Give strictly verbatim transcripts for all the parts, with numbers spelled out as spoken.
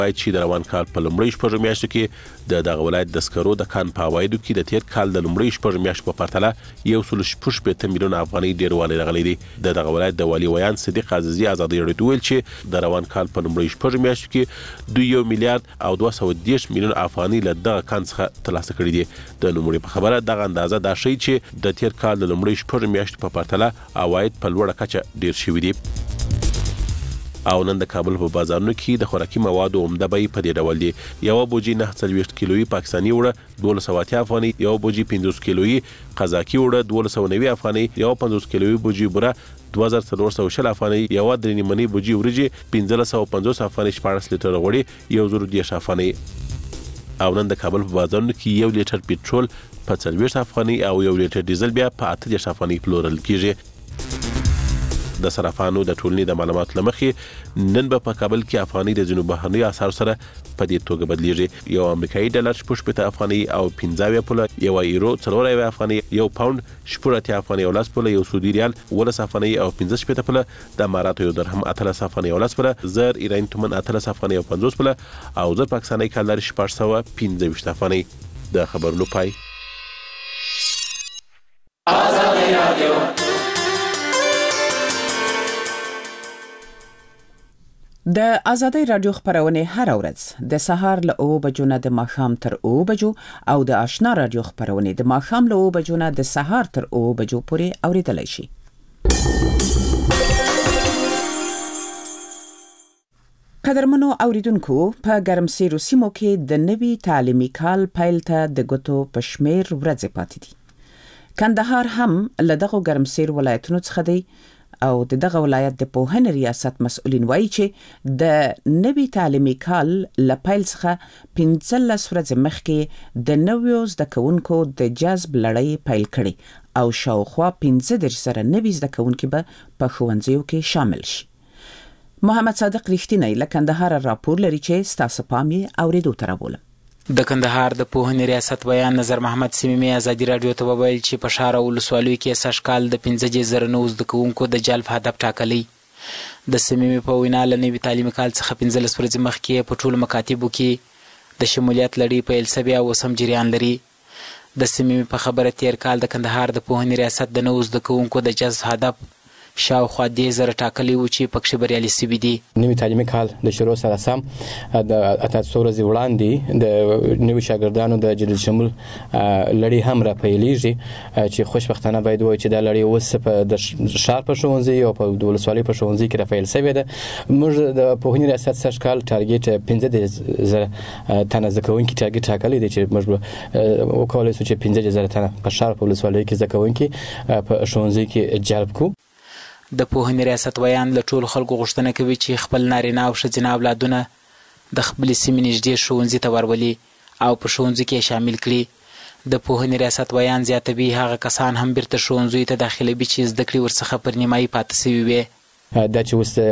وایي چې د روان کال په لومړۍ شپږ میاشتو کې د دغه ولایت د سکرو د کان په عوایدو کې د تیر کال د لومړۍ شپږ میاشتو په پرتله یو سل شپږ شپېته میلیونه افغانۍ ډیروالی راغلی دی. د دغه ولایت د والي ویان صدیق عزیزي ازادي راډیو ته ویل چې د روان کال په لومړۍ شپږ میاشتو کې دوی یو میلیارډ او دوه سوه دېرش میلیونه افغانۍ له دغه کان څخه ترلاسه کړي دي. د نوموړي په خبره دغه اندازه دا ښیي چې د تیر کال د لومړۍ شپږ میاشتو په پرتله عواید په لوړه کچه ډیر شوي دي. او نن د کابل په بازارونو کې د خوراکي موادو عمده بیې په دې ډول دي. یو بوجي نه څلوېښت کیلویي پاکستاني وړه دولس سوه اتیا افغانۍ، یو بوجي پنځوس کیلویي قزاقي وړه دولس سوه نوي افغانۍ، یو پنځوس کیلویي بوجي بوره دوه زره څلور سوه شل افغانۍ، یو درې نیمنۍ بوجي وریجې پنځلس سوه پنځوس افغانۍ، شپاړس لیټره غوړي یو زر دېرش افغانۍ. او نن د کابل په بازارونو کې یو لیټر پټرول په څلوېښت افغانۍ او یو لیټر ډیزل بیا په اته دېرش افغانۍ پلورل کیږي. د صرافانو د ټولنې د معلوماتو لمخې نن به په کابل کې افغانۍ د ځینو بهرنیو اسعارو سره په دې توګه بدلیږي. یو امریکایي ډالر شپږ شپېته افغانۍ او پنځه اویا پوله، یو ایرو څلور اویا افغانۍ، یو پاوند شپږ اتیا افغانۍ او لس پوله، یو سعودي ریال اوولس افغانۍ او پنځه شپېته پوله، د اماراتو یو درهم اتلس افغانۍ او لس پوله، زر ایراني تومن اتلس افغانۍ او پنځوس پوله او زر پاکستاني کالر شپږ سوه پنځه ویشت افغانۍ. د خبرونو پای. آزادي رادیو د آزادۍ رادیو خبرونه هر ورځ د سهار له اوه بجو نه د ماښام تر اوه بجو او د آشنا رادیو خبرونه د ماښام له اوه بجو نه د سهار تر اوه بجو پورې اوریدلای شي. قدرمنو اوریدونکو، په ګرمسیرو سیمو کې د نوي تعلیمي کال پیل ته د ګوتو په شمیر ورځې پاتې دي. کندهار هم له دغو ګرمسیر ولایتونو څخه دی او د دغه ولایت د پوهنې ریاست مسؤلین وایي چې د نوي تعلیمي کال له پیل څخه پنځلس ورځې مخکې د نویو زده کوونکو د جذب لړۍ پیل کړي او شاوخوا پنځه دېرش زره نوي زده کوونکي به په ښوونځیو کې شامل شي. محمد صادق رښتینی له کندهار راپور لري چې ستاسو پام یې اورېدو ته راولم. د کندهار د پوهنې ریاست ویان نظر محمد سمیمي ازادي راډیو ته وویل چې په ښار او ولسوالیو کې سږ کال د پنځه دېرش زره نوو زده کوونکو د جلب هدف ټاکلی. د سمیمي په وینا له نوي تعلیمي کال څخه پنځلس ورځې مخکې په ټولو مکاتبو کې د شمولیت لړۍ پیل سوې او اوس هم جریان لري. د سمیمي په خبره تیر کال د کندهار د پوهنې ریاست د نوو زده کوونکو د جذب هدف شاوخوا دې زره ټاکلی و چې پکښې بریالي سوي دي. نوي تعلیمي کال د شروع سره سم د اته څو ورځې وړاندې د نوي شاګردانو د جدید شمول لړۍ هم راپیلېږي چې خوشبختانه باید ووایو چې دا لړۍ اوس په د ښار په ښوونځي او په د ولسوالۍ په ښوونځي کې راپیل سوې ده. موږ د پوهنې ریاست سږ کال ټارګېټ پنځه دېرش زره تنه زده کوونکي ټارګېټ ټاکلی دی چې موږ وکولی سو چې پنځه دېرش زره تنه په ښار په ولسوالیو کې زده کوونکي په ښوونځي کې جلب کړو. د پوهنې ریاست ویان له ټولو خلکو غوښتنه کوي چې خپل نارینه او ښځینه اولادونه د خپلې سیمې نږدې ښوونځي ته ورولي او په ښوونځي کې یې شامل کړي. د پوهنې ریاست ویان زیاتوي هغه کسان هم بیرته ښوونځیو ته داخلوي چې زده کړې ورڅخه پر نیمایي پاتې سوي وي. دا چې اوس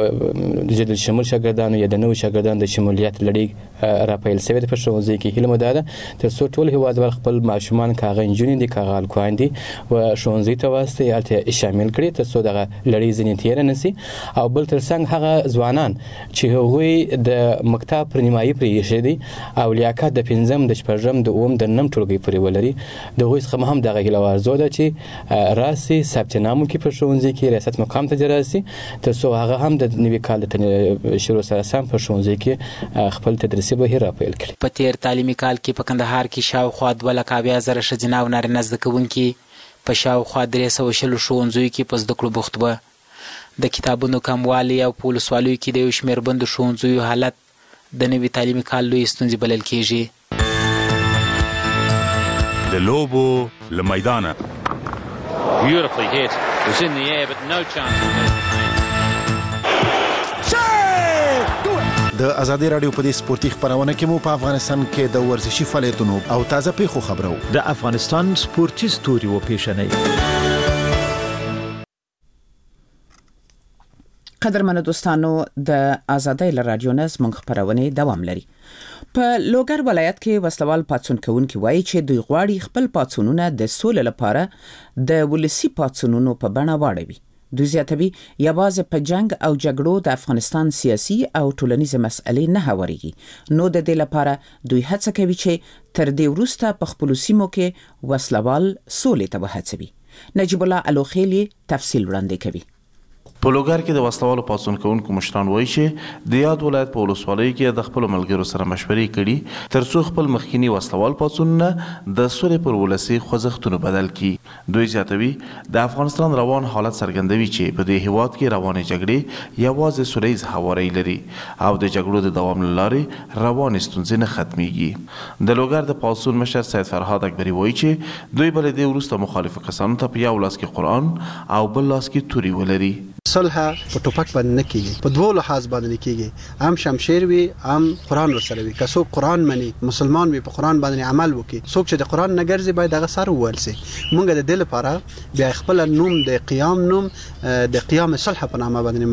د جدید شمول شاګردانو یا د نوو شاګردانو د شمولیت لړۍ راپیل سوې ده په ښوونځیو کې. هیله مو دا ده تر څو ټول هېوادوال خپل ماشومان که هغه نجونې دي که هغه هلکان دي و ښوونځي ته واستوي، هلته یې شامل کړي تر څو دغه لړۍ ځینې تېره نه سي. او بل تر څنګ هغه ځوانان چې هغوی د مکتب پر نیمایي پرې ایښی دي او لیاقت د پنځم د شپږم د اووم د نهم ټولګۍ پورې ولري، د هغوی څخه هم دغه هیله ارزو ده چې راسي ثبت نام وکړي په ښوونځي کې، ریاست مقام ته دې راسي تر څو هغه هم د نوي کال د شروع سره سم په ښوونځي کې خپل تدریسي بهیر راپیل کړي. په تیر تعلیمي کال کې په کندهار کې شاوخوا دوه لکه اویا زره ښځینه او نارینه زده کوونکي په شاوخوا درې سوه شلو ښوونځیو کې په زده کړو بوخت وه. د کتابونو کموالی او په ولسوالیو کې د یو شمېر بندو ښوونځیو حالت د نوي تعلیمي کال لویې ستونزې بلل کېږي. د لوبو له میدانه Beautifully hit. It was in the air but no chance. د آزادي رادیو په دې سپورتي خبرونه کې مو په افغانستان کې د ورزشي فعالیتونو او تازه پیښو خبرو. د افغانستان سپورتي ستوري و پیشنې. قدرمنو دوستانو، د آزادۍ له رادیو نه زموږ خبرونه دوام لري. په لوګر ولایت کې وسلوال پاڅون کوونکي وایي چې دوی غواړي خپل پاڅونونه د سولې لپاره د ولسي پاڅونونو په بڼه واړوي. دوی زیاتوي یوازې په جنگ او جګړو د افغانستان سیاسي او ټولنیزه مسئلې نه هواريږي، نو د دې لپاره دوی هڅه کوي چې تر دې وروسته په خپلو سیمو کې وسلوال سولې ته وهڅوي. نجیب الله الوخیلی تفصیل وړاندې کوي. په لوګر کې د وسلوالو پاڅون کوونکو مشران وایي چې د یاد ولایت په ولسوالۍ کې د خپل ملګرو سره مشورې کړي ترڅو خپل مخکینی وسلوال پاڅونونه د سولې پر ولسي خوځښتونو بدل کړي. دوی زیاتوي د افغانستان روان حالت څرګندوي چې په دې هیواد کې روانې جګړې یوازې سولیز هواري لري او د جګړو د دوام لارې روانې ستونزې نه ختميږي. د لوګر د پاڅون مشر سید فرهاد اکبری وایي چې دوی بل دې وروسته مخالف کسانو ته په یو لاس کې قرآن او بل لاس کې توري ولري. صلح په ټوپک باندې نه کیږي، په دوه لحاظ باندې کیږي، هم شمشیر وي هم قرآن ورسره وي. که څوک قرآن مني مسلمان وي په قرآن باندې عمل وکړي، څوک چې د قرآن نه ګرځي باید هغه سر ووهل شي. موږ د دې لپاره بیا خپل نوم د قیام نوم د قیام صلح په نامه باندې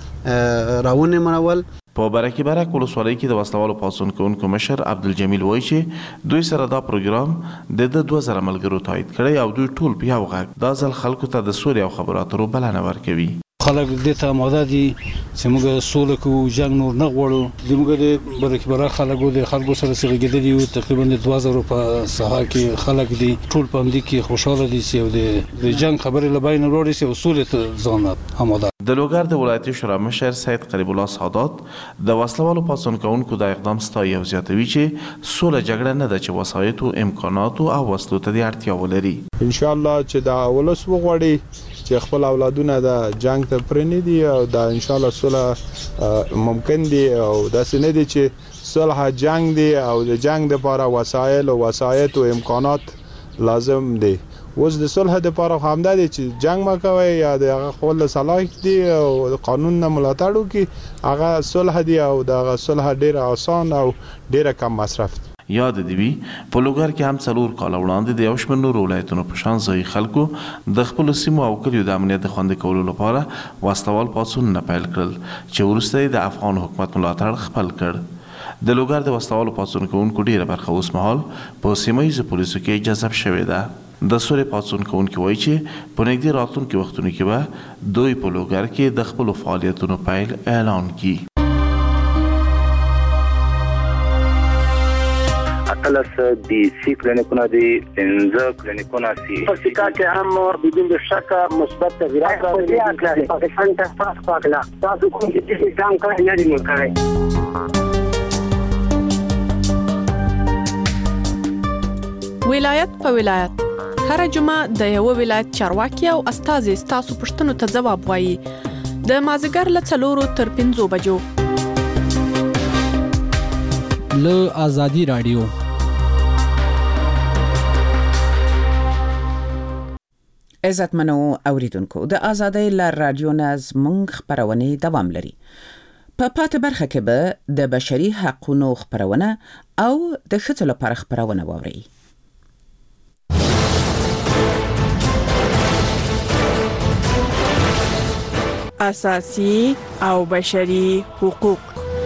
موږ راونه منول. په برکې برک ولسوالۍ کې د وسلوالو پاڅون کوونکو مشر عبدالجمیل وایي چې دوی سره دا پروګرام د د دوه زره ملګرو تایید کړی او دوی ټول په یو غږ دا ځل خلکو ته د سولې او خبرو اترو بلنه ورکوي. خلک دې ته آماده دي چې موږ سوله کوو، جنګ نور نه غواړو. د موږ د برکې برک خلکو د خلکو سره سره یو تقریبا د دوه زره په ساحه کې خلک دي، ټول په همدې کې خوشاله دي چې د جنګ خبرې له بین وروړي چې سولې ته ځان آماده. د لوګر د ولایتي شورا مشر سید قریب الله سادات د وسلوالو پاڅون کوونکو د اقدام ستایي او زیاتوي چې سوله جګړه نه ده چې وسایطو، امکاناتو او وسلو ته د اړتیا ولري. ان شاء الله چې دا ولس وغواړي چې خپل اولادونه د جنگ ته پرني دي او دا ان شاء الله صلح ممکن دي او دا سنه دي چې صلح جنگ دي او د جنگ لپاره وسایل او وسایط او امکانات لازم دي. اوس د صلح لپاره همدا دي چې جنگ ما کوي یا د خپل صلاح دي او قانون نه ملاتړ وکي، هغه صلح دي او د صلح ډیر آسان او ډیر کم مصرف. یاد دی وی په لوګر کې هم څلور کال وړاندې د یو شمېر نورو ولایتونو په شان ځای خلکو د خپل سیمو او کلیو د امنیت د خوندي کولو لپاره وسلوال پاڅونونه پیل کړل چې وروسته د افغان حکومت ملاتړ خپل کړ. د لوګر د وسلوال پاڅون کوونکو ډیره برخه اوس مهال په سیمه ییزو پولیسو کې جذب شوې ده. د سولې پاڅون کوونکي وایي چې په نږدې راتلونکي وختونو کې به دوی په لوګر کې د خپلو فعالیتونو پیل اعلان کړي. اتلس دی سی کلینیکونه دی، پنځه کلینیکونه سی په سیکا کې هم بدون شک مثبت تغیرات راغلي. پاکستان ته تاسو پاکلا تاسو کوم چې ځان کړی نه دی نو کړی. ولایت په ولایت هر جمعه د یو ولایت چارواکي او استازي ستاسو پښتنو ته ځواب وایي. د مازیګر له څلورو تر پنځو بجو له آزادي رادیو. عزتمنو اوریدونکو، د آزادۍ له رادیو نه زموږ خپرونې دوام لري. په پاتې برخه کې به د بشري حقوقو خپرونه او د ښځو لپاره خپرونه واورئ. اساسي او بشري حقوق.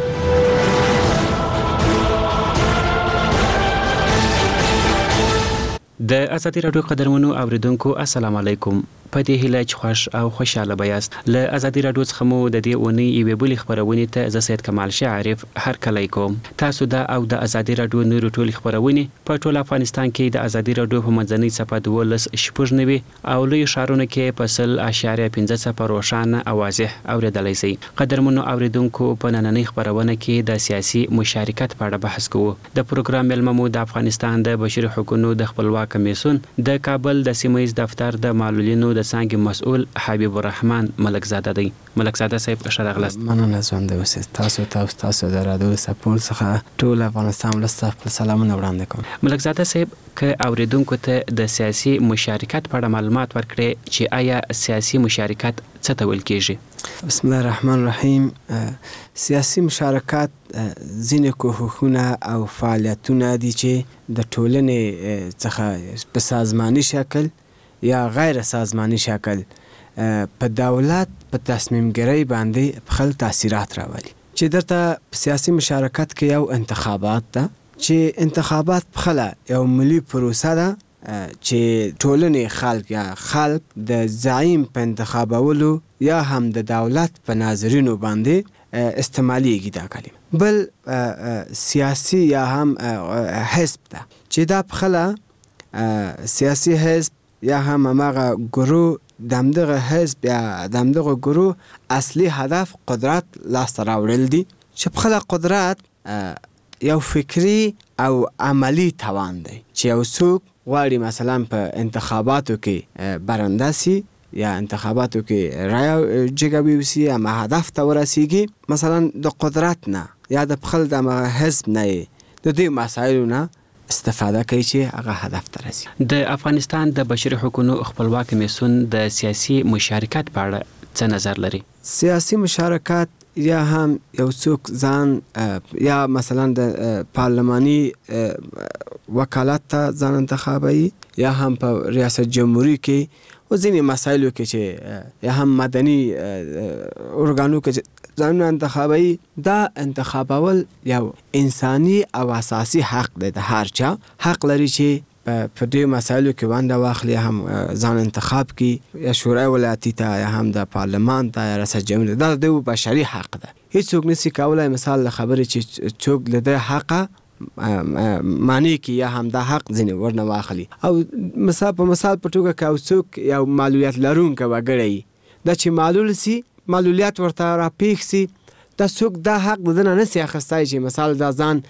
د ازادي رادیو قدرمنو اوریدونکو السلام علیکم. په دې هیله چې خوش او خوشاله بیاست. له ازادي رادیو څخه مو د دې اونۍ یوې بلې خپرونې ته زه سید کمال شاه عارف هرکلی کوم. تاسو دا او د ازادي رادیو نورو ټولې خپرونې په ټول افغانستان کې د ازادي رادیو په منځنۍ صفحه دولس شپږ نوي او لوی ښارونو کې په سل اشاریه پنځه صفر روښانه او واضح اوریدلی شئ. قدرمنو اوریدونکو، په نننۍ خپرونه کې د سیاسي مشارکت په اړه بحث کوو. د پروګرام مېلمه مو د افغانستان د بشري حقوقو د خپلواک کمیسیون د کابل د سیمه ییز دفتر د معلولینو د څانګې مسؤل حبیب الرحمن ملکزاده دی. ملکزاده صاحب ښه راغلاست. مننه ژوندی اوسئ. تاسو ته تاسو د رادیو سپورټ څخه ټول افغانستان ولس ته سلامونه وړاندې کوم. ملکزاده صاحب، که اوریدونکو ته د سیاسي مشارکت په اړه معلومات ورکړئ چې آیا سیاسي مشارکت څه ته ویل کېږي؟ بسم الله الرحمن الرحیم. سیاسي مشارکت ځینې کوښښونه او فعالیتونه دي چې د ټولنې څخه په سازماني شکل یا غیر سازماني شکل په دولت په تصمیم ګیرۍ باندې خپل تاثیرات راولي. چې درته په سیاسي مشارکت کې یو انتخابات ده چې انتخابات په خله یو ملي پروسه ده چې ټولنې خلک یا خلک د زعیم په انتخابولو یا هم د دولت په ناظرینو باندې استعمالیږي دا کلمه. بل سیاسي یا هم حزب ده چې دا پخله سیاسي حزب یا هم هماغه ګروه دمدغه حزب یا دمدغه گروه اصلی هدف قدرت لاسته راوړل دي چې په خله قدرت یو فکری او عملی توان دی چې یو څوک غواړي مثلا په انتخاباتو کې برنده سي یا انتخاباتو کې رای جګوي وسی اما هدف ته ورسیږي مثلا د قدرت نه یا د خپل د حزب نه د دې مسایلو نه استفاده کوي چې هغه هدف ته رسي. د افغانستان د بشري حقوقو خپلواک کمیسیون د سیاسي مشارکت په اړه څه نظر لري؟ سیاسي مشارکت یا هم یو څوک ځان یا مثلا د پارلماني وکالت ته ځان انتخابوي یا هم په ریاست جمهوری کې او ځینې مسایلو کې چې یا هم مدني ارګانو کې ځان انتخابوي. دا انتخابول یو انساني او اساسي حق دی، د هر چا حق لري چې په دې مسایلو کې ونډه واخلي، هم ځان انتخاب کړي یا شورای ولایتي ته یا هم د پارلمان ته یا ریاست جمهوری. دا د بشري حق ده، هیڅوک نشي کولای مثال له خبرې چې څوک له دې حقه معنی کی یا هم دا حق ځنه ورنه واخلي. او مثال په مثال په توګه که څوک یو معلولیت لرونکی وګړی دا چې معلول سي معلولیت ورته را پیښ سي دا څوک دا حق دنه نشي اخیستای چې مثال دا ځان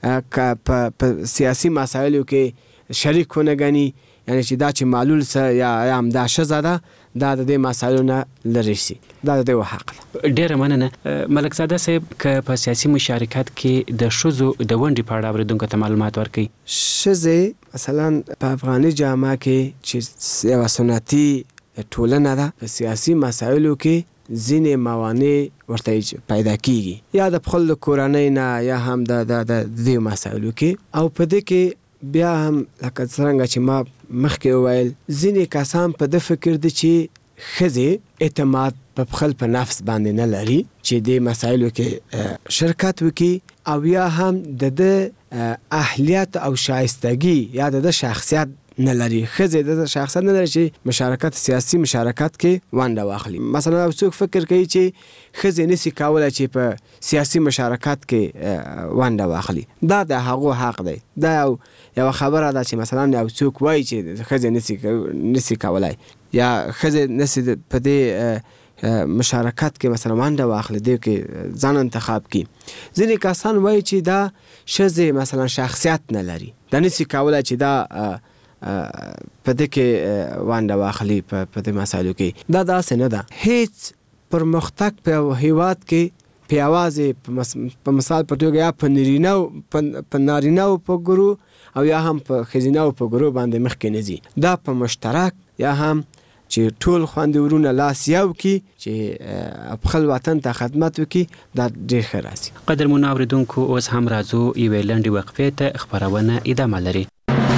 په سیاسي مسایلو کې شریک ونه غني، یعنی چې دا چې معلول سه یا هم دا شزه ده دا د دې مسایلو نه لري سي، دا د دې حق ده. ډیره مننه ملک زاده صاحب. که په سیاسي مشارکت کې د ښځو د ونډې په اړه اوریدونکو ته معلومات ورکړئ. ښځې مثلا په افغاني جامعه کې چې یوه سنتي ټولنه ده په سیاسي مسایلو کې ځینې موانع ورته پیدا کیږي یا د خپل کورنۍ نه یا هم د دې مسایلو کې. او په دې کې بیا هم لکه څنګه چې ما مخکې وویل ځینې کسان په د فکر دي چې ښځې اعتماد په خپل په نفس باندې نه لري چې دې مسایلو کې شرکت وکړي او یا هم د د اهلیت او شایستګي یا د شخصیت نه لري. ښځې د شخصیت نه لري چې مشارکت سیاسي مشارکت کې ونډه واخلي. مثلا څوک فکر کوي چې ښځې نشي کولای چې په سیاسي مشارکت کې ونډه واخلي، دا د هغو حق دی. دا یو خبره ده چې مثلا یو څوک وایي چې ښځې نشي نشي کولای یا ښځې نشي په دې مشارکت کې مثلا ونډه واخلي، دې کې ځان انتخاب کړي. ځینې کسان وایي چې دا ښځې مثلا شخصیت نه لري، دا نشي کولای چې دا په دې کې ونډه واخلي په دې مسایلو کې. دا داسې نه ده. هیڅ پرمختګ په هیواد کې په یوازې په مثال په توګه یا په نارینهو په نارینهو په ګروه او یا هم په ښځینهو په ګروه باندې مخکې نه ځي. دا په مشترک یا هم چې ټول خویندې ورونه لاس یو کړي چې خپل وطن ته خدمت وکړي، دا ډېر ښه راځي. قدرمنو اورېدونکو اوس هم راځو یوې لنډې وقفې ته، خپرونه ادامه لري.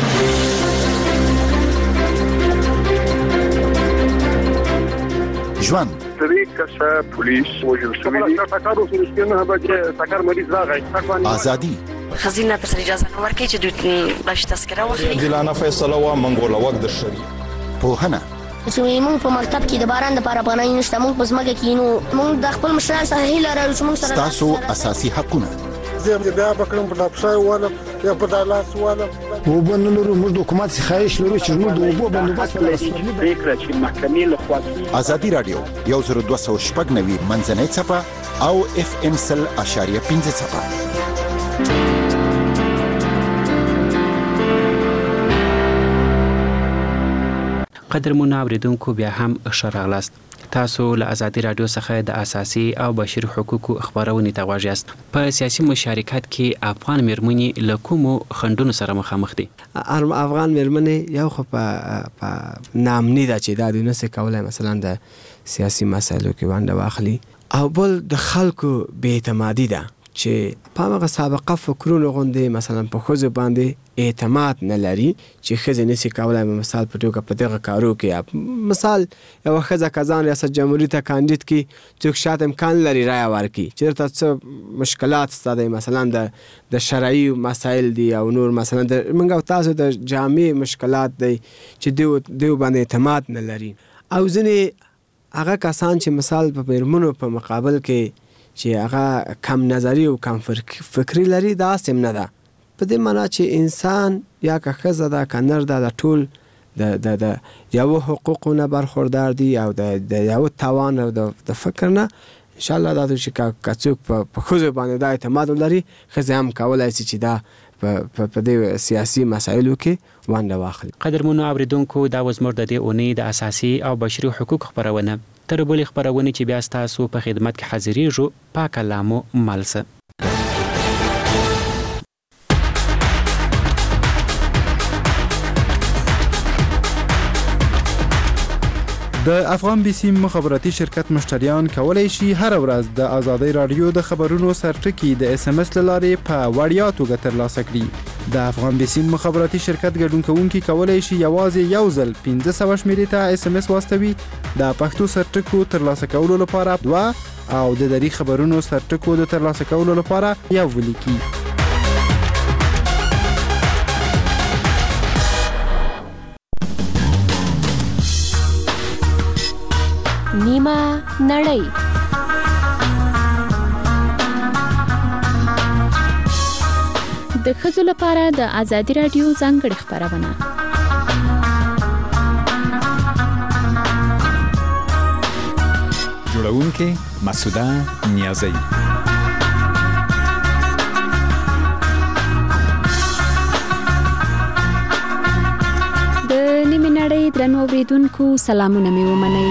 ژوند درې کسه پولیس وژل شوي دي. سکارو سره نه به سکار مریض راغی ازادي خزینه تر اجازه نه ورکړي چې دوی باش تذکره واخلي. عادلانه فیصله و منګول وخت د شری پوهنه چې موږ په مکتب کې د باران د لپاره پناه نشته، موږ په ځمکه کې نو موږ د خپل مشران سره هیله لرو چې موږ سره تاسو اساسي حقونه زه بیا بکړم په لاپشای ولم یا په دالاس ولم او بنلو موږ د حکومت څخه خواهش لرو چې موږ د اوبو بندوبست په لاس ورکړو. فکر چې محکمې له خوا ازادي رادیو یو زر دوه سوه شپږ نوي منځنۍ څپه او اف ام سل اشاریه پنځه څپه. قدرمنو اوریدونکو بیا هم ښه راغلاست. تاسو له ازادي رادیو څخه د اساسي او بشري حقوقو خبرونه ته غواړئ. په سیاسي مشارکت کې افغان مېرمنې له کومو خنډونو سره مخامخ دي؟ افغان مېرمنې یو خو په نامني ده چې دا دوی نشي کولای مثلا د سیاسي مسایلو کې ونډه واخلي، او بل د خلکو بې اعتمادي ده چې په هغه سابقه فکرونو غوندې مثلا په ښځو باندې اعتماد نه لري چې ښځې نشي کولی مثال په توګه په دغه کارو کې مثال یوه ښځه که ځان ریاست جمهوري ته کاندید کړي څوک شاید امکان لري رایه ورکړي چې درته څه مشکلات ستا دی مثلا د د شرعي مسایل دي او نور مثلا د موږ او تاسو د جامع مشکلات دی چې دیو دیو باندې اعتماد نه لري او ځینې هغه کسان چې مثال په میرمنو په مقابل کې چې هغه کم نظری او کم فکری لري دا سم نه ده په دې معنا چې انسان یا که ښځه ده که نر ده د ټول د د د یو حقوقو نه برخوردار دي او د یو توان او د فکر نه انشاءالله دا چې که څوک په ښځو باندې دا اعتماد ولري ښځې هم کولی شي چې دا په دې سیاسي مسایلو کې ونډه واخلي. قدرمنو اوریدونکو دا و زموږ د دې اونۍ د اساسي او بشري حقوق خپرونه. تر بلې خپرونې چې بیا ستاسو په خدمت کې حاضرېږو پاک الله مو مل شه. د افغان بیسیم مخابراتي شرکت مشتریان کولی شي هر ورځ د آزادۍ رادیو د خبرونو سرټکي د اس ام اس له لارې په وړیا توګه ترلاسه کړي. د افغان بیسیم مخابراتي شرکت ګډون کوونکي کولی شي یوازې یو ځل پنځه سوه شمېرې ته اس ام اس واستوي. د پښتو سرټکو ترلاسه کولو لپاره دوه او د دري خبرونو سرټکو د ترلاسه کولو لپاره یو ولیکي. نیمه نړۍ. د ښځو لپاره د ازادي راډیو ځانګړې خپرونه. جوړونکې مسعوده نیازی. د نیمه نړۍ درنو اوریدونکو سلامونه مې ومنئ.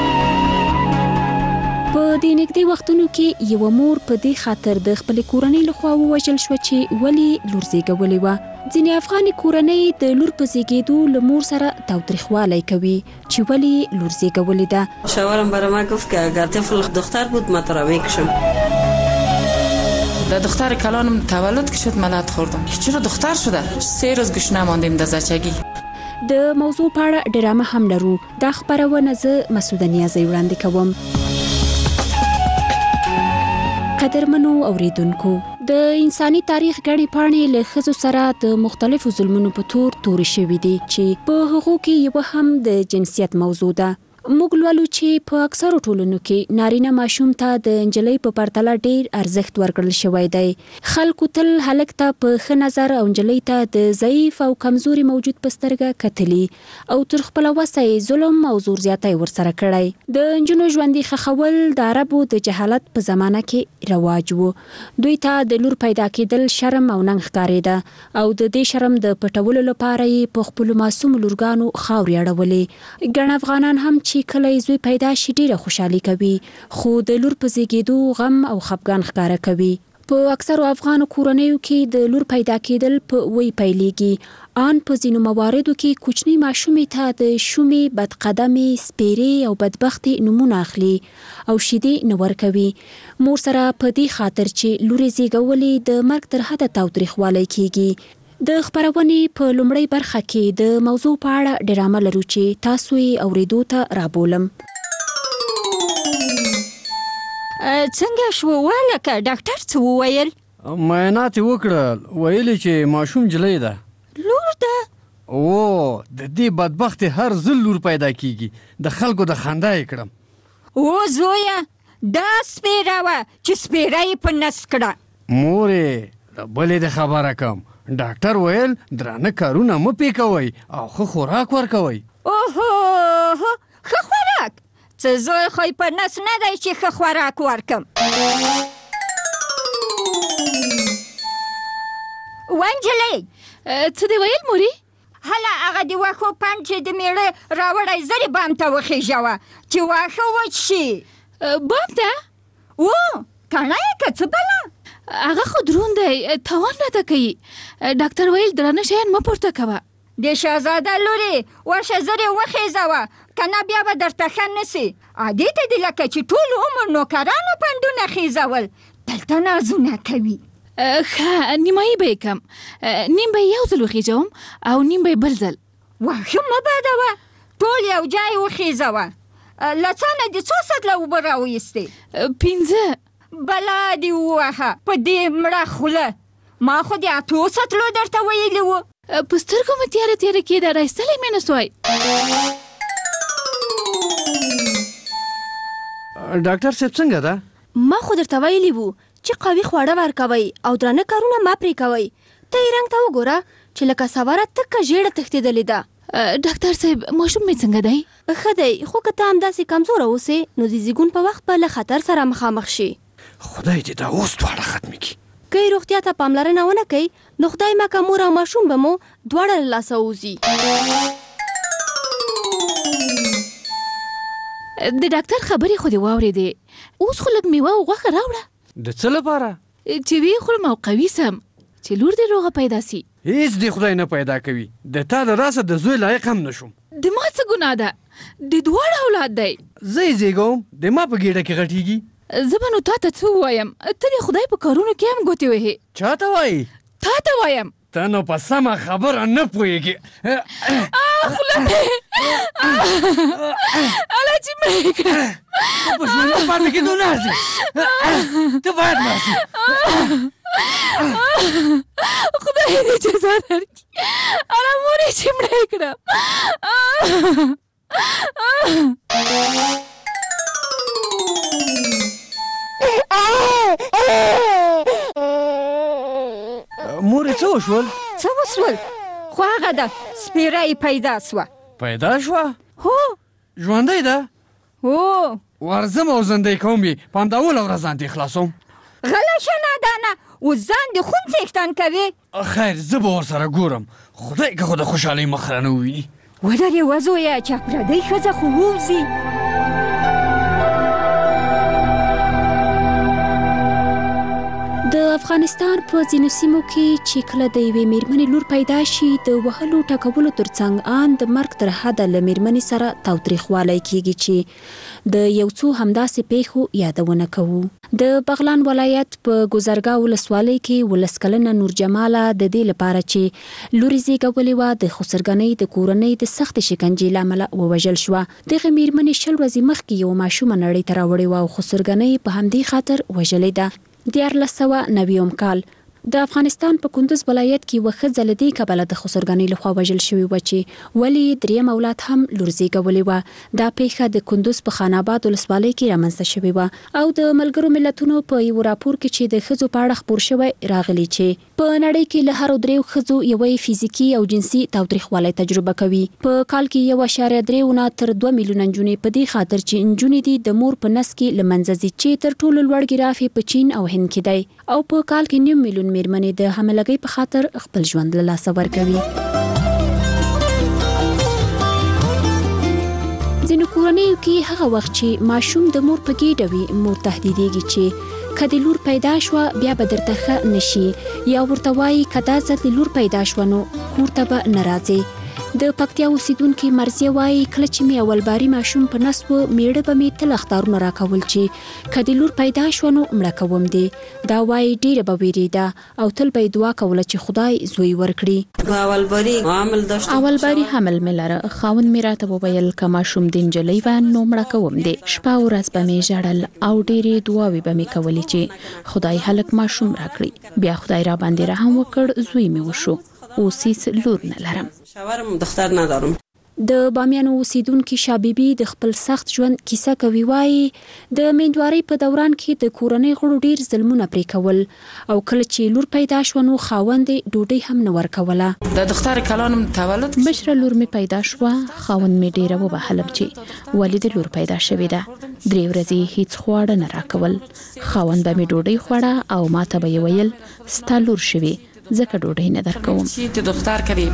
په دې نږدې وختونو کې یوه مور په دې خاطر د خپلې کورنۍ لخوا ووژل شوه چې ولې لور زیږولې وه. ځینې افغاني کورنۍ د لور په زیږېدو له مور سره تاوتریخوالی کوي چې ولې لور زیږولې ده. شوهرم برای ما گفت که اگر طفل دختر بود ما تراوی کشم. در دختر کلانم تولد که شد ملت خوردم که چرا دختر شده سه روز گوش نماندیم در زچگی. د موضوع په اړه ډرامه هم لرو. دا خپرونه زه مسعوده نیازی وړاندې کوم. قدرمنو اوریدونکو، د انساني تاریخ غړي پاڼې له ښځو سره د مختلفو ظلمونو په تور تورې شوي دي چې په هغو کې یوه هم د جنسیت موضوع ده. موږ لولو چې په اکثرو ټولنو کې نارینه ماشوم ته د نجلۍ په پرتله ډیر ارزښت ورکړل شوی دی. خلکو تل هلک ته په ښه نظر او نجلۍ ته د ضعیف او کمزوري موجود په سترګه کتلي او تر خپله وسه یې ظلم او زور زیاتی ورسره کړی. د نجونو ژوندي ښخول د عربو د جهالت په زمانه کې رواج و. دوی ته د لور پیدا کېدل شرم او ننګ ښکارېده او د دې شرم د پټولو لپاره یې په خپلو معصومو لورګانو خاورې اړولې. ګڼ افغانان هم چې کله یې زوی پیدا شي ډیره خوشحالي کوي، خو د لور په زیږېدو غم او خفګان ښکاره کوي. په اکثرو افغانو کورنیو کې د لور پیدا کېدل په وی پیلېږي. آن په ځینو مواردو کې کوچنۍ ماشومې ته د شومې، بدقدمې، سپیرې او بدبختې نومونه اخلي او شیدې نه ورکوي. مور سره په دې خاطر چې لور یې زیږولې د مرګ تر حده تاوتریخوالی کېږي. د خپرونې په لومړۍ برخه کې د موضوع په اړه ډرامه لرو چې تاسو یې اورېدو ته رابولم. څنګه شو ولکه ډاکټر څه وویل؟ معاینات یې وکړل، ویلي چې ماشوم جلۍ ده. لور ده؟ او د دې بدبختې هر ځل لور پیدا کیږي، د خلکو د خندا یې کړم. او زویه دا سپیره وه چې سپیره یې په نس کړه. مورې بلې د خبره کم، ډاکټر ویل درانه کارونه مه پې کوئ او ښه خوراک ورکوئ. اوهو ښه خوراک؟ څه زوی خو په نس نه دی چې ښه خوراک ورکم. ونجلۍ څه دې ویل مورې؟ هله هغه د واښو پنډ چې د میړه راوړی زر یې بام ته وخېژوه چې واښه وچ شي. بام ته؟ او کڼه یې که څه بله؟ هغه خو دروند دی، تاوان راته کوي. ډاکټر ویل درانه شیان مه پورته کوه. د شهزاده لورې ورشه زر یې وخېژوه که نه بیا به درته ښه نه سي. عادي ته دې لکه چې ټول عمر نوکرانو پنډونه خېژول. دلته نازونه کوي. ښه نیمایي به یې کم، نیم به یې یو ځل وخیژوم او نیم به یې بل ځل. واښه مه بادوه، ټول یو ځای وخیژوه. له څا نه دې څو سطله اوبه راویستې؟ پنځه. بلا دې ووهه په دې مړه خوله، ما خو د اتو سطلو درته ویلي وو. په سترګو مې تیاره تیاره کېده، رایستلی مې نه سوای. ډاکټر صاحب څنګه ده؟ ما خو درته ویلي وو چې قوي خواړه ورکوئ او درانه کارونه مه پرې کوئ. ته یې رنګ ته وګوره چې لکه سواره تکه ژېړه تښتېدلې ده. ډاکټر صاحب ماشوم مې څنګه دی؟ ښه دی، خو که ته همداسې کمزوره اوسې نو د زیږون په وخت به له خطر سره مخامخ شي. خدای دې دا اوس دواړه ختم کړي. که یې روغتیا ته پاملرنه ونه کوي نو خدای مکه مور او ماشوم به مو دواړه له لاسه ووځي. د ډاکټر خبرې خو دې واورېدې، اوس خو لږ میوه او غوښه راوړه. د څه لپاره؟ چې ویې خورم او قوي سم، چې لور دې روغه پیدا سي. هیڅ دې خدای نه پیدا کوي، د تا د راسه د زوی لایق هم نشم. د ما څه ګناه ده؟ د دواړه اولاد دی. زه یې زېږوم، د ما په ګېډه کې غټېږي. زه به نو تا ته څه ووایم؟ ته د خدای په کارونو کې هم ګوتې وهې. چا ته وایي؟ تا ته وایم. ته نو په سمه خبره نه پوهېږې. خوله مې اله چې مړ یې کړه. په ژوندي پاتې کېدو نه ارزي، ته باید مړه شې. خدای دې جزا درکړي، اله مور یې چې مړه یې کړه. مورې څه وشول؟ څه وشول؟ خو هغه ده سپېره یې پیدا سوه. پیدا شوه؟ هو. ژوندی ده؟ هو. ورځم او زندی کوم یې، په همدا اوله ورځ ځان دې خلاصوم. غله شه نادانه، اوس ځان دې خون څښتن کوې. خیر زه به ورسره ګورم، خدای که خو د خوشحالۍ مخ رانه وویني. ودرې وزویه چې پردۍ ښځه خو ووځي. د افغانستان په ځینو سیمو کې چې کله د یوې میرمنې لور پیدا شي د وهلو ټکولو ترڅنګ ان د مرګ تر حده له میرمنې سره تاوتریخوالی کیږي چې د یو څو همداسې پیښو یادونه کوو. د بغلان ولایت په ګذرګا ولسوالۍ کې ولس کلنه نور جماله د دې لپاره چې لوري زیږولې وه د خسرګنۍ د کورنۍ د سختې شکنجې له امله ووژل شوه. دغې میرمنې شل ورځې مخکې یو ماشومه نړۍ ته راوړې وه او خسرګنۍ په همدې خاطر وژلې ده. دیارلس سوه نویم کال د افغانستان په کندوز ولایت کې یوه ښځه له دې کبله د خسرګنۍ لخوا وژل شوې وه چې ولې دریم اولاد هم لور زیږولې وه. دا پیښه د کندوز په خان آباد ولسوالۍ کې رامنځته شوې وه او د ملګرو ملتونو په یو راپور کې چې د ښځو په اړه خپور شوی راغلی چې په نړۍ کې له هرو دریو ښځو یوه فزیکي او جنسي تاوتریخوالی تجربه کوي. په کال کې یو اعشاریه درې نه تر دوه میلیونه نجونې په دې خاطر چې نجونې دي د مور په نس کې له منځه ځي چې تر ټولو لوړ ګراف په چین او هند کې دی او په کال کې نیم میلیون میرمنې د حاملګۍ په خاطر خپل ژوند له لاسه ورکوي. ځینو کورنیو کې هغه وخت چې ماشوم د مور په ګېډه وي مور تهدیدېږي چې که د لور پیدا شوه بیا به درته ښه نشي یا ورته وایي که دا ځل د لور پیدا شوه نو کور ته به نه راځې. د پکتیا اوسیدونکې مرضیه وایي کله چې مې اول باري ماشوم په نس و میړه به مې تل اخطارونه راکول چې که د لور پیدا شوه نو مړه کوم دی. دا وایي ډېره به ویرېده او تل به یې دعا کوله چې خدای زوی ورکړي. اول باري حامل داشتم، اول باري حمل مې لره. خاوند مې راته وویل که ماشوم د نجلۍ وه نو مړه کوم دی. شپه ورځ به مې ژړل او ډېرې دعاوې به مې کولې چې خدای هلک ماشوم راکړي. بیا خدای را باندې رحم وکړ، زوی مې وشو. اوس هیڅ لور نه لرم. شاورم دختر ندارم. د بامیانو اوسیدونکي شابيبي د خپل سخت ژوند کیسه کوي. وایي د میندوارۍ په دوران کې د کورنۍ غړو ډیر ظلمونه پرې کول او کله چې لور پیدا شوه نو خاوند ډوډۍ هم نه ورکوله. د دختر کلانم تولد مشره لور مې پیدا شوه، خاوند مې ډیره وبهلم چې ولې د لور پیدا شوې ده. درې ورځې هیڅ خواړه نه راکول. خاوند به مې ډوډۍ خوړه او ما ته به یې ویل ستا لور شوې ځکه ډوډۍ نه درکوم. چې دختر کړي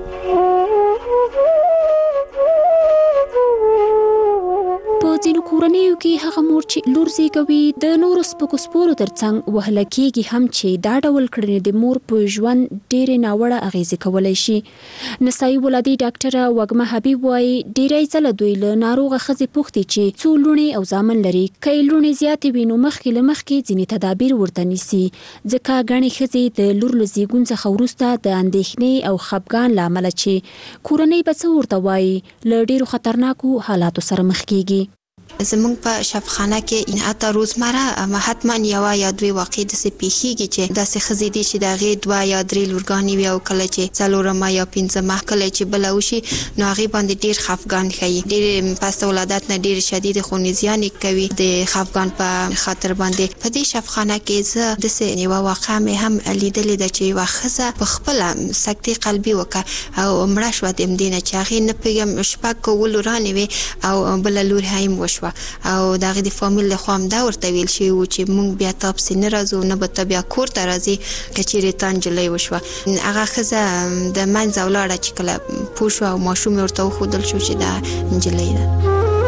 په ځینو کورنیو کورنیو کې هغه مور چې لور زیږوي د نورو سپکو سپورو ترڅنګ وهله کېږي هم چې دا ډول کړنې د مور په ژوند ډېرې ناوړه اغېزې کولی شي. نسایي ولادي ډاکټره وږمه حبیب وایي ډېری ځله دوی له ناروغه ښځې پوښتي چې څو لوڼې او زامن لري. که یې لوڼې زیاتې وي نو مخکې له مخکې ځینې تدابیر ورته نیسي، ځکه ګڼې ښځې د لور له زیږون څخه وروسته د اندېښنې او خفګان له امله چې کورنۍ به څه ورته وایي له ډېرو خطرناکو حالاتو سره مخ کېږي. زمونږ په شفاخانه کې حتی روزمره حتما یوه یا دوې واقعې داسې پیښیږي چې داسې ښځې دي چې د هغې دوه یا درې لورګانې وي او کله چې څلورمه یا پنځمه کله چې بله وشي نو هغې باندې ډېر خفګان ښیي. ډېرې پس د ولادت نه ډېرې شدید خونریزیانې کوي د خفګان په خاطر باندې. په دې شفاخانه کې زه داسې یوه واقعه مې هم لیدلې ده چې یوه ښځه په خپله سکتې قلبي وکړه او مړه شوه د همدې نه چې هغې نه پوهېږم شپږ اووه لورانې وې او بله لور هم وشوه او د هغې د فامیل له خوا همدا ورته ویل شوي وو چې موږ بیا تا پسې نه راځو نه به ته بیا کور ته راځې که چیرې تا نجلۍ وشوه. هغه ښځه د منځه ولاړه چې کله پوه شوه او ماشوم یې ورته وښودل شو چې دا نجلۍ ده.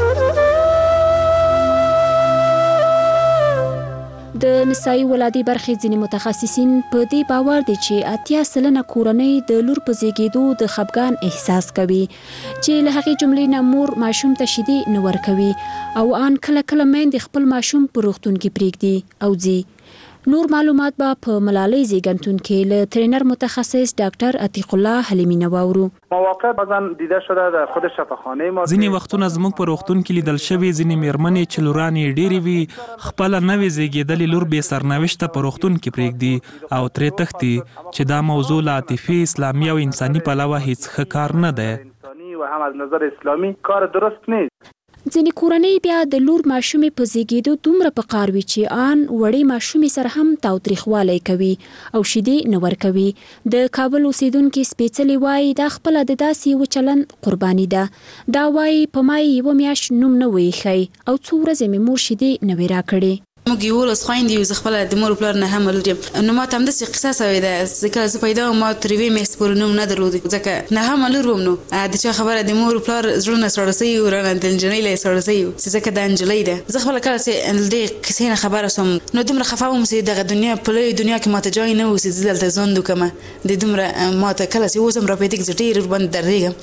د نسایي ولادي برخې ځینې متخصصین په دې باور دي چې اتیا سلنه کورنۍ د لور په زیږېدو د خفګان احساس کوي چې له هغې جملې نه مور ماشوم ته شیدې نه ورکوي او ان کله کله میندې خپل ماشوم په روغتون کې پرېږدي او ځي. نور معلومات به په ملالۍ زیږنتون کې له ترینر متخصص ډاکټر عتیق الله حلیمی نه واورو. مواقع بعضا دیده شده در خود شفاخانه ما ځینې وختونه زموږ په روغتون کې لیدل شوي ځینې میرمنې چې لورانې ډېرې وي خپله نوې زیږېدلې لور بې سرنوشته په روغتون کې پرېږدي او ترې تښتي چې دا موضوع له عاطفي اسلامي او انساني پلوه هیڅ ښه کار نه دی و هم از نظر اسلامی کار درست نیست. ځینې کورنۍ بیا د لور ماشومې په زیږېدو دومره په قار وي چې ان وړې ماشومې سره هم تاوتریخوالی کوي او شیدې نه ورکوي. د کابل اوسیدونکي سپېڅلې وایي دا خپله د داسې یوه چلند قرباني ده. دا وایي په ما یې یوه میاشت نوم نه و ایښی او څو ورځې مې مور شیدې نه وې راکړې. موږ یولس خویندې یو، زه خپله د مور پلار نه هم لور یم. نو ما ته همداسې قصه سوې ده چې کله زه پیدا وم ما تر یوې میاشتې پورې نوم نه درلود ځکه نه هم لور وم. نو د چا خبره د مور پلار زړونه ساړه سوي وو رانه د نجلۍ له یې ساړه سوي وو چې ځکه دا نجلۍ ده. زه خپله کله چې له دې قصې نه خبره سوم نو دومره خفه وم چې دغه دنیا په لویه دنیا کې ما ته ځای نه و چې زه دلته ژوند وکړم. د دومره ما ته کله چې اوس هم راپیدا کړي زه ډېر ورباندې دردېږم،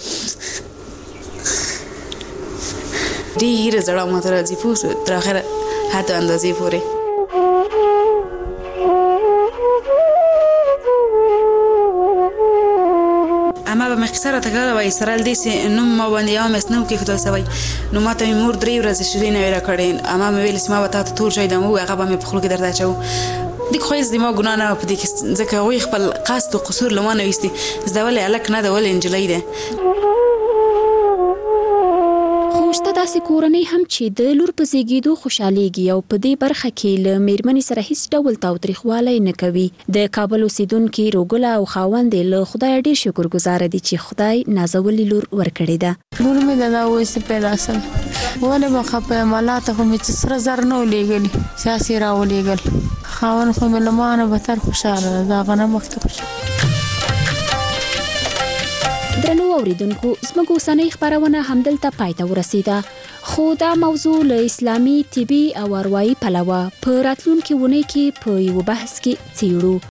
ډېره زړه ما ته راځي پوه شو تر اخره حتی اندازې پورې. اما به مې قصه راته کوله وایي سره له دې چې نوم ما باندې یوه میاشت نه و کېښودل سوی نو ما ته مې مور درې ورځې شیدې نه وې راکړې. اما مې ویل چې ما به تا ته تور شی دم ووایي هغه به مې په خوله کې درته اچوو. دې خو هېڅ د ما ګناه نه وه په دې کې ځکه هغوی خپل قصد و قصور له ما نه ویستي چې دا ولې هلک نه ده ولې نجلۍ ده. خو شته داسې کورنۍ هم چې د لور په زیږېدو خوشحالیږي او په دې برخه کې له میرمنې سره هیڅ ډول تاوتریخوالی نه کوي. د کابل اوسیدونکي روګله او خاوند یې له خدایه ډېر شکرګزاره دي چې خدای نازولې لور ورکړې ده. لور مې د دا وایسې پیدا سوه ولې به خفه یم الله ته خو مې چې سره زر نه ولیږلي سیاسي راولېږل. خاوند خو مې له ما نه بتر خوشحاله ده د هغه نه مخکې خوشحاله. درنو اوریدونکو زموږ اوسنۍ خپرونه همدلته پای ته ورسېده خو دا موضوع له اسلامي طبي او اروايي پلوه په راتلونکي اونۍ کې په یو بحث کې څېړو.